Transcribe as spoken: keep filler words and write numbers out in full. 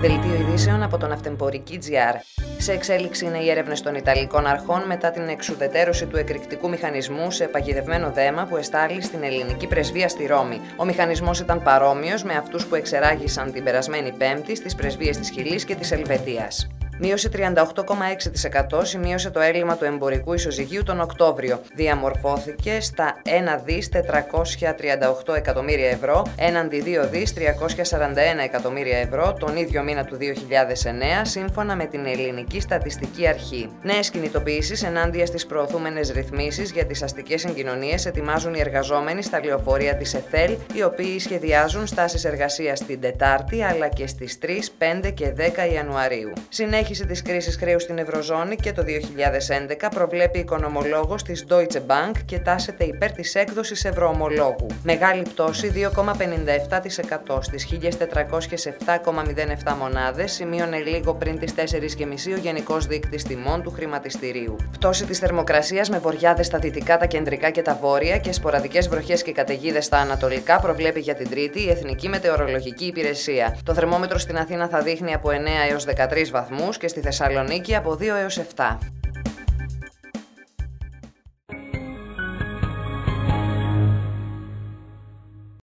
Δελτίο ειδήσεων από τον Αυτεμπορική τζι αρ. Σε εξέλιξη είναι οι έρευνες των Ιταλικών αρχών μετά την εξουδετερώση του εκρηκτικού μηχανισμού σε παγιδευμένο δέμα που εστάλει στην ελληνική πρεσβεία στη Ρώμη. Ο μηχανισμός ήταν παρόμοιος με αυτούς που εξεράγησαν την περασμένη Πέμπτη στις πρεσβείες της Χιλής και της Ελβετίας. Μείωση τριάντα οκτώ κόμμα έξι τοις εκατό σημείωσε το έλλειμμα του εμπορικού ισοζυγίου τον Οκτώβριο. Διαμορφώθηκε στα ένα δις τετρακόσια τριάντα οκτώ εκατομμύρια ευρώ έναντι δύο δις τριακόσια σαράντα ένα εκατομμύρια ευρώ τον ίδιο μήνα του δύο χιλιάδες εννέα, σύμφωνα με την Ελληνική Στατιστική Αρχή. Νέες κινητοποιήσεις ενάντια στις προωθούμενες ρυθμίσεις για τις αστικές συγκοινωνίες ετοιμάζουν οι εργαζόμενοι στα λεωφορεία της ΕΘΕΛ, οι οποίοι σχεδιάζουν στάσεις εργασίας την Τετάρτη αλλά και στις τρεις, πέντε και δέκα Ιανουαρίου. Η συνέχιση της κρίσης χρέους στην Ευρωζώνη και το δύο χιλιάδες έντεκα προβλέπει οικονομολόγος της Deutsche Bank και τάσεται υπέρ της έκδοσης ευρωομολόγου. Μεγάλη πτώση δύο κόμμα πενήντα επτά τοις εκατό στις χίλια τετρακόσιες επτά κόμμα μηδέν επτά μονάδες σημείωνε λίγο πριν τις τέσσερις και μισή ο Γενικός Δείκτης Τιμών του Χρηματιστηρίου. Πτώση της θερμοκρασίας με βοριάδες στα δυτικά, τα κεντρικά και τα βόρεια και σποραδικές βροχές και καταιγίδες στα ανατολικά προβλέπει για την Τρίτη η Εθνική Μετεωρολογική Υπηρεσία. Το θερμόμετρο στην Αθήνα θα δείχνει από εννέα έως δεκατρείς βαθμούς και στη Θεσσαλονίκη από δύο έως επτά.